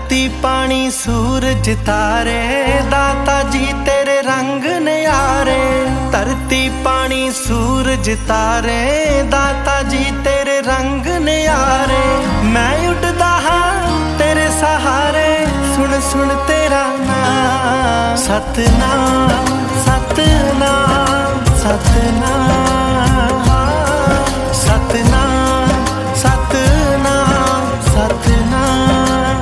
धरती पानी सूरज तारे दाता जी तेरे रंग न्यारे। धरती पानी सूरज तारे दाता जी तेरे रंग न्यारे। मैं उड़दा हाँ तेरे सहारे सुन सुन तेरा नाम। सतनाम सतनाम सतनाम सतनाम सतनाम सतनाम।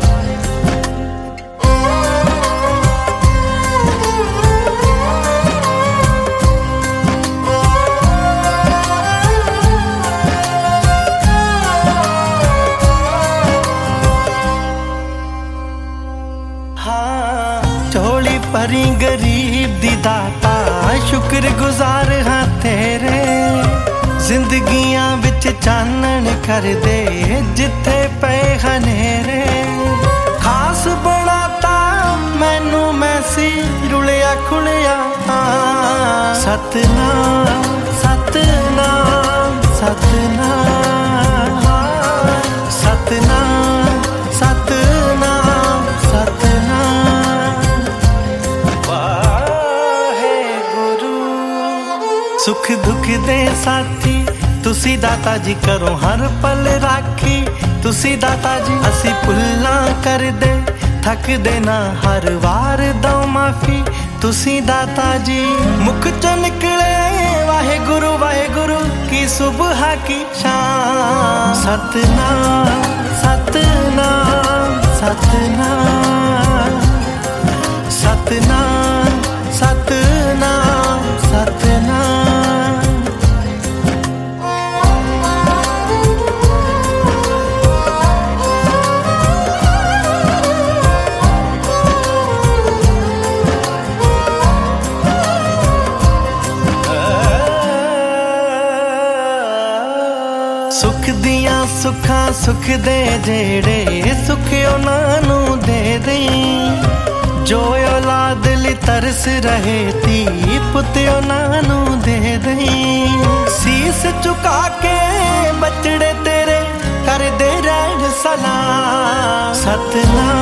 झोली भरी गरीब दी दाता शुक्र गुजार हाँ तेरे। जिंदगियां विच चानन कर दे जिथे पे हनेरे। खास बनाता मैनू मैसी रुलिया खुलिया। सतनाम सतनाम सतनाम सतनाम सतनाम सतनाम। वाहे गुरु सुख दुख दे साथी तुसी दाता जी करो हर पल राखी। तुसी दाता जी असी भुल्लां कर दे थक देना हर वार दो माफी। तुसी दाता जी मुख चो निकले वाहे गुरु की सुबह की शाम। सतनाम सतनाम सतनाम सतनाम सतनाम सतनाम। सुख दियां सुखां सुख दे जेड़े सुख उन्हां नू दे दई। जो औलाद लई तरस रहे धी पुत उन्हां नू दे दई। सीस झुका के बचड़े तेरे कर दे रहन सलाम। सतनाम